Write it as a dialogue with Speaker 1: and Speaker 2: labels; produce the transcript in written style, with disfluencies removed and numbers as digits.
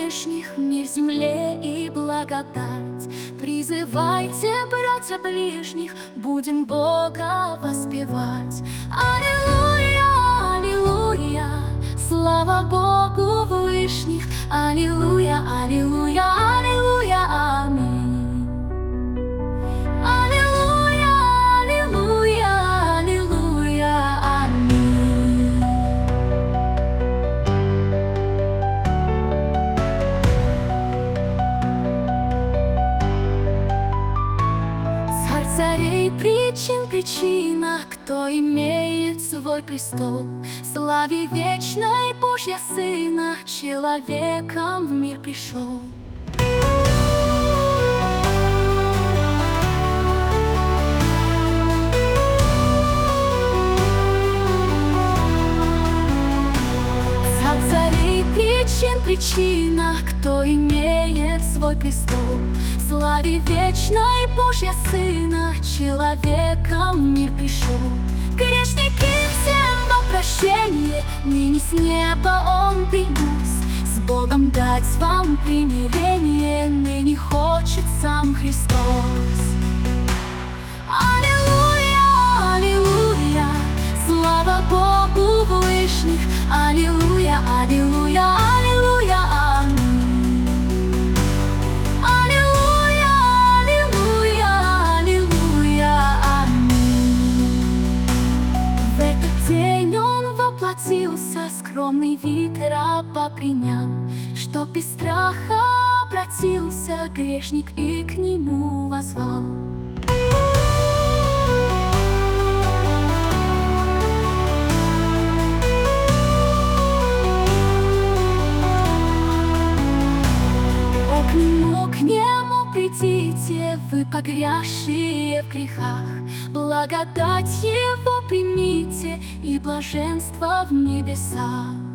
Speaker 1: Всевышних, мир земле и благодать. Призывайте, братья ближних, будем Бога воспевать. Аллилуйя, аллилуйя, слава Богу вышних. Аллилуйя, аллилуйя, аллилуйя, аминь. Аллилуйя, аллилуйя, аллилуйя, аминь. Царь царей, причина, кто имеет свой престол. Славе вечной Божья Сына, человеком в мир пришел. Царь царей, причина, кто имеет свой престол. Славе вечной Божья Сына, человеком в мир пришел. Грешники всем во прощение, ныне с неба Он принес. С Богом дать вам примирение, ныне хочет сам Христос. Аллилуйя, аллилуйя, слава Богу вышних. Аллилуйя, аллилуйя, аллилуйя, аминь. Аллилуйя, аллилуйя, аллилуйя, аминь. В этот день Он воплотился, скромный вид раба принял, чтоб без страха обратился грешник и к Нему воззвал. К Нему придите, вы погрязшие в грехах, благодать Его примите и блаженство в небесах.